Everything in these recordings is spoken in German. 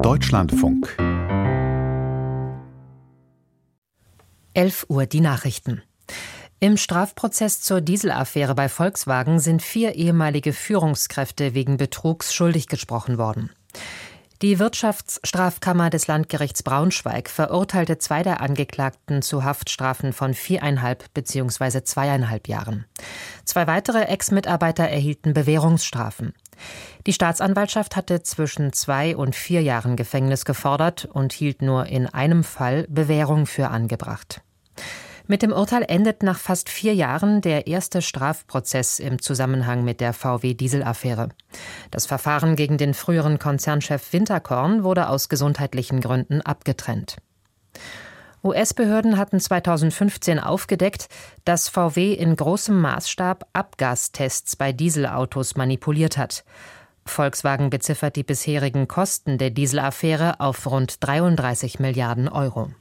Deutschlandfunk. 11 Uhr die Nachrichten. Im Strafprozess zur Dieselaffäre bei Volkswagen sind 4 ehemalige Führungskräfte wegen Betrugs schuldig gesprochen worden. Die Wirtschaftsstrafkammer des Landgerichts Braunschweig verurteilte 2 der Angeklagten zu Haftstrafen von 4,5 bzw. 2,5 Jahren. 2 weitere Ex-Mitarbeiter erhielten Bewährungsstrafen. Die Staatsanwaltschaft hatte zwischen 2 und 4 Jahren Gefängnis gefordert und hielt nur in einem Fall Bewährung für angebracht. Mit dem Urteil endet nach fast 4 Jahren der erste Strafprozess im Zusammenhang mit der VW-Dieselaffäre. Das Verfahren gegen den früheren Konzernchef Winterkorn wurde aus gesundheitlichen Gründen abgetrennt. US-Behörden hatten 2015 aufgedeckt, dass VW in großem Maßstab Abgastests bei Dieselautos manipuliert hat. Volkswagen beziffert die bisherigen Kosten der Dieselaffäre auf rund 33 Milliarden Euro.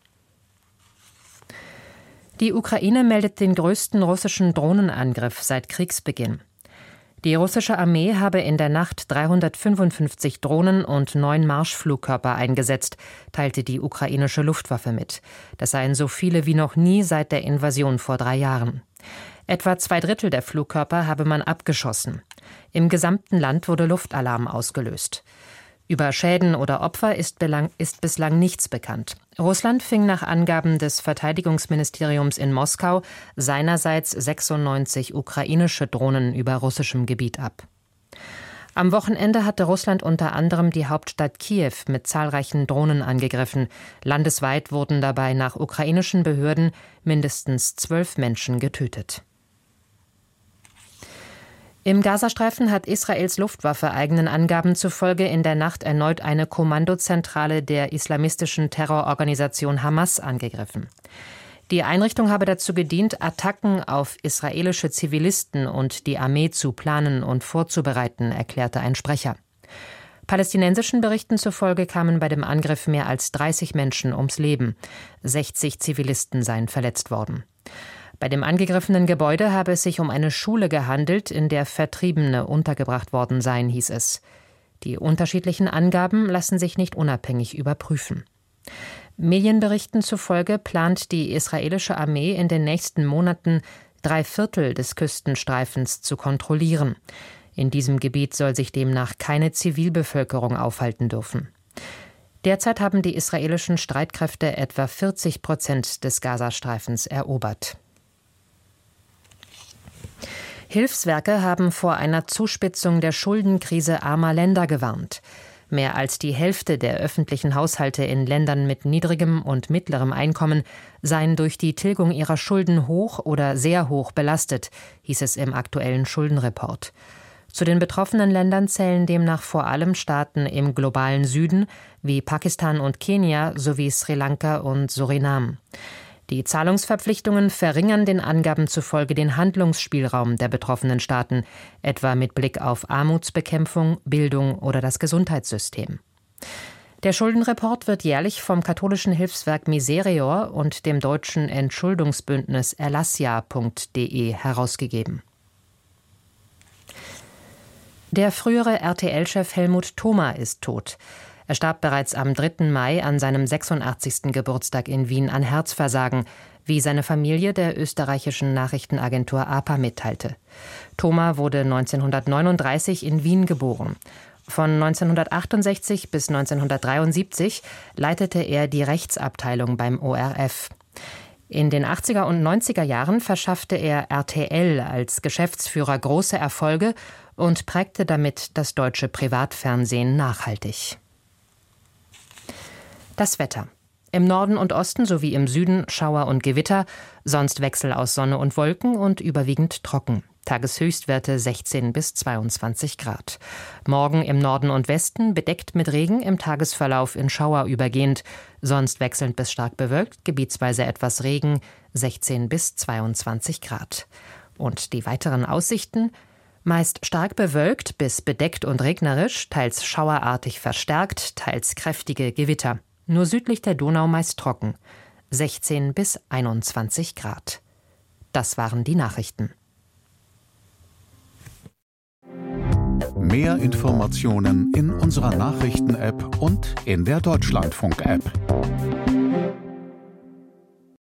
Die Ukraine meldet den größten russischen Drohnenangriff seit Kriegsbeginn. Die russische Armee habe in der Nacht 355 Drohnen und 9 Marschflugkörper eingesetzt, teilte die ukrainische Luftwaffe mit. Das seien so viele wie noch nie seit der Invasion vor 3 Jahren. Etwa 2/3 der Flugkörper habe man abgeschossen. Im gesamten Land wurde Luftalarm ausgelöst. Über Schäden oder Opfer ist bislang nichts bekannt. Russland fing nach Angaben des Verteidigungsministeriums in Moskau seinerseits 96 ukrainische Drohnen über russischem Gebiet ab. Am Wochenende hatte Russland unter anderem die Hauptstadt Kiew mit zahlreichen Drohnen angegriffen. Landesweit wurden dabei nach ukrainischen Behörden mindestens 12 Menschen getötet. Im Gazastreifen hat Israels Luftwaffe eigenen Angaben zufolge in der Nacht erneut eine Kommandozentrale der islamistischen Terrororganisation Hamas angegriffen. Die Einrichtung habe dazu gedient, Attacken auf israelische Zivilisten und die Armee zu planen und vorzubereiten, erklärte ein Sprecher. Palästinensischen Berichten zufolge kamen bei dem Angriff mehr als 30 Menschen ums Leben. 60 Zivilisten seien verletzt worden. Bei dem angegriffenen Gebäude habe es sich um eine Schule gehandelt, in der Vertriebene untergebracht worden seien, hieß es. Die unterschiedlichen Angaben lassen sich nicht unabhängig überprüfen. Medienberichten zufolge plant die israelische Armee in den nächsten Monaten 3/4 des Küstenstreifens zu kontrollieren. In diesem Gebiet soll sich demnach keine Zivilbevölkerung aufhalten dürfen. Derzeit haben die israelischen Streitkräfte etwa 40% des Gazastreifens erobert. Hilfswerke haben vor einer Zuspitzung der Schuldenkrise armer Länder gewarnt. Mehr als die Hälfte der öffentlichen Haushalte in Ländern mit niedrigem und mittlerem Einkommen seien durch die Tilgung ihrer Schulden hoch oder sehr hoch belastet, hieß es im aktuellen Schuldenreport. Zu den betroffenen Ländern zählen demnach vor allem Staaten im globalen Süden wie Pakistan und Kenia sowie Sri Lanka und Suriname. Die Zahlungsverpflichtungen verringern den Angaben zufolge den Handlungsspielraum der betroffenen Staaten, etwa mit Blick auf Armutsbekämpfung, Bildung oder das Gesundheitssystem. Der Schuldenreport wird jährlich vom katholischen Hilfswerk Miserior und dem deutschen Entschuldungsbündnis erlassia.de herausgegeben. Der frühere RTL-Chef Helmut Thoma ist tot. Er starb bereits am 3. Mai an seinem 86. Geburtstag in Wien an Herzversagen, wie seine Familie der österreichischen Nachrichtenagentur APA mitteilte. Thoma wurde 1939 in Wien geboren. Von 1968 bis 1973 leitete er die Rechtsabteilung beim ORF. In den 80er und 90er Jahren verschaffte er RTL als Geschäftsführer große Erfolge und prägte damit das deutsche Privatfernsehen nachhaltig. Das Wetter. Im Norden und Osten sowie im Süden Schauer und Gewitter, sonst Wechsel aus Sonne und Wolken und überwiegend trocken. Tageshöchstwerte 16 bis 22 Grad. Morgen im Norden und Westen bedeckt mit Regen, im Tagesverlauf in Schauer übergehend, sonst wechselnd bis stark bewölkt, gebietsweise etwas Regen, 16 bis 22 Grad. Und die weiteren Aussichten? Meist stark bewölkt bis bedeckt und regnerisch, teils schauerartig verstärkt, teils kräftige Gewitter. Nur südlich der Donau meist trocken. 16 bis 21 Grad. Das waren die Nachrichten. Mehr Informationen in unserer Nachrichten-App und in der Deutschlandfunk-App.